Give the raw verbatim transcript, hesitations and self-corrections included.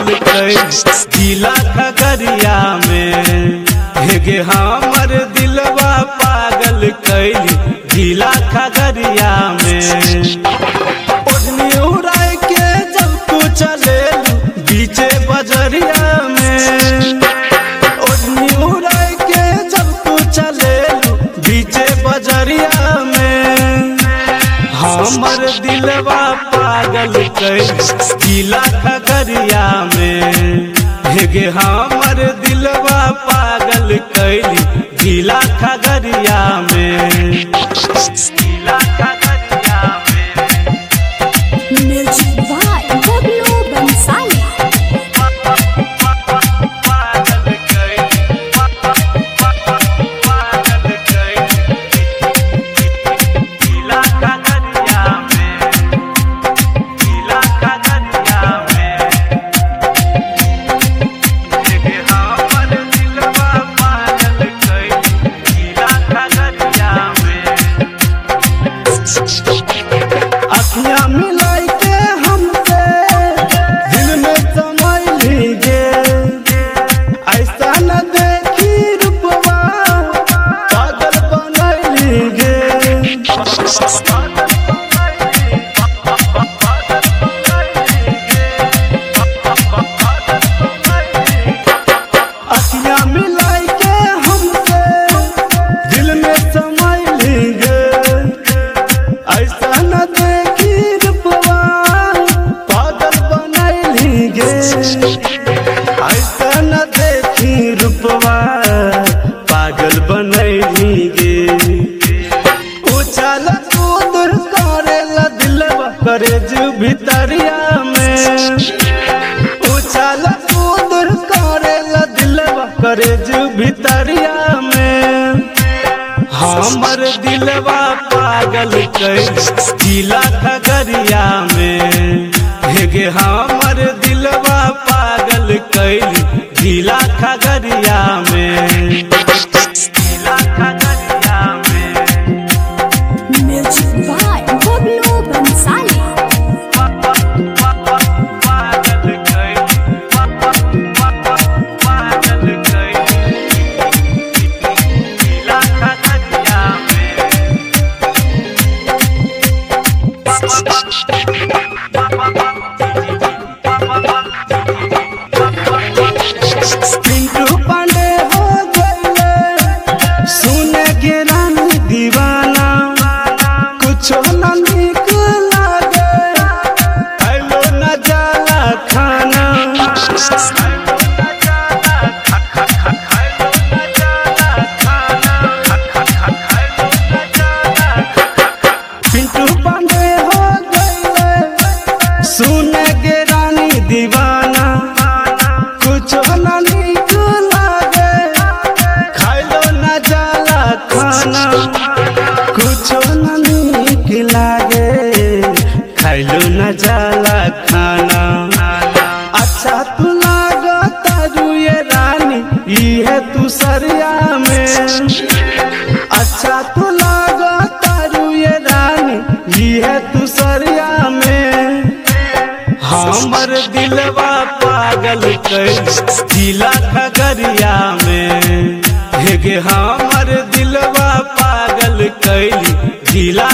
पागल कैली जिला खगड़िया में। हेगे हमर दिलवा पागल कैली जिला खगड़िया में। ओढ़नी उड़ाई के जब तू चलेलू बीचे बजरिया में। ओढ़नी उड़ाई के जब तू चलेलू बीचे बजरिया में। हमर दिलवा पागल कैली जिला खगड़िया में। हेगे हमर दिलवा पागल कैली जिला खगड़िया में। जिला खगड़िया में। Music by Bablu Bansali. पागल कैली पागल कैली जिला खगड़िया में। जिला खगड़िया में। हेगे हमर दिलवा पागल कैली जिला खगड़िया में। अखियाँ मिलाई के हमसे दिल में समैली गे। ऐसा न देखी रूपवा पागल बनैली गे। अखियाँ मिलाई के हमसे दिल में समैली गे। ऐसा न देखी रूपवा पागल बनैली गे। ऐसा न देखी रूपवा पागल बनैली गे। उछल कूद करेला दिलवा करेज भितरिया में। उछल कूद करेला दिलवा करेज भितरिया में। हमर दिलवा पागल कैली जिला खगड़िया में। हेगे हमर दिलवा पागल कैली जिला खगड़िया में। जिला खगड़िया में। Music by Bablu Bansali. पागल कैली पागल कैली जिला खगड़िया में। पिंटू पांडे हो गए सुने गे रानी दीवाना। कुछो न नीक लागे खैलो न जाला खाना। पिंटू पांडे हो गए सुने गे रानी दीवाना। कुछो न नीक लागे खैलो न जाला खाना। कुछो न नीक लागे खैलो न जाला खाना। अच्छा तू लागता रुए रानी इहे तू सरिया में। अच्छा तू लागता रुए रानी इहे तू सरिया में। हमर दिलवा पागल कैली जिला खगड़िया में। हेगे हमर दिलवा पागल कैली जिला